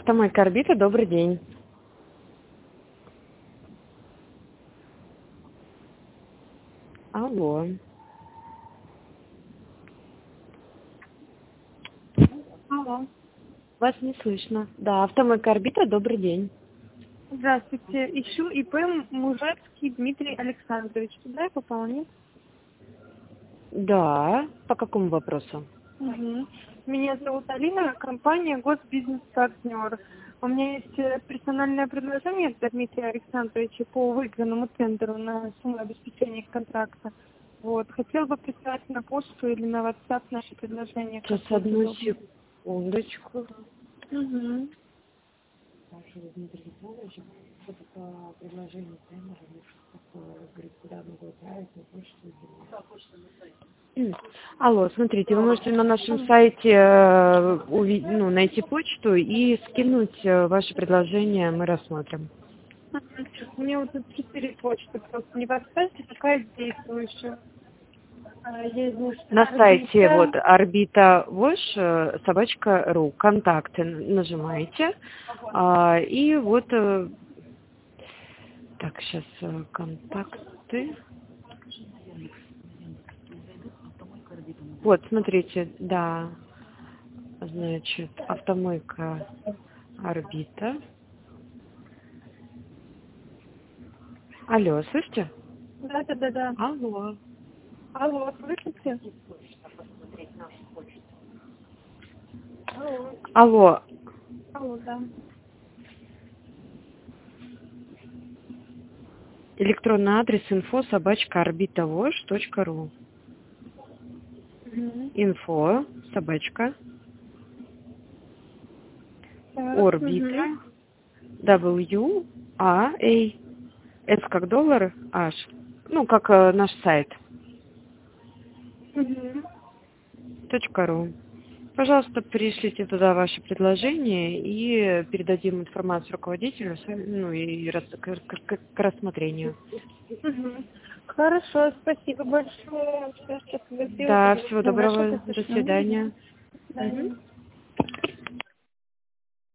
Автомойка «Орбита», добрый день. Алло. Алло. Вас не слышно. Да, автомойка «Орбита», добрый день. Здравствуйте. Ищу ИП Мужецкий Дмитрий Александрович. Туда я попала, нет? Да, по какому вопросу? Угу. Меня зовут Алина, компания «Госбизнес-партнер». У меня есть персональное предложение для Дмитрия Александровича по выигранному тендеру на сумму обеспечения контракта. Вот. Хотела бы прислать на почту или на WhatsApp наше предложение. Сейчас одну секундочку. Угу. Алло, смотрите, вы можете на нашем сайте найти почту и скинуть ваше предложение, мы рассмотрим. У меня вот тут 4 почты, просто не подскажете, какая действующая? На сайте вот orbita.vosh.ru контакты нажимаете, и вот так, сейчас контакты. Вот, смотрите, да, значит, автомойка «Орбита». Алло, слышите? Да. Алло. Алло, слышите? Алло. Алло. Алло, да. Электронный адрес info@orbita.vosh.ru. Info собачка Орбита WA S как доллар, H. Ну, как наш сайт. .ru. Пожалуйста, пришлите туда ваше предложение и передадим информацию руководителю, к рассмотрению. Хорошо, спасибо большое. Все, счастливо. Да, всего Хорошо, доброго. До свидания. Да.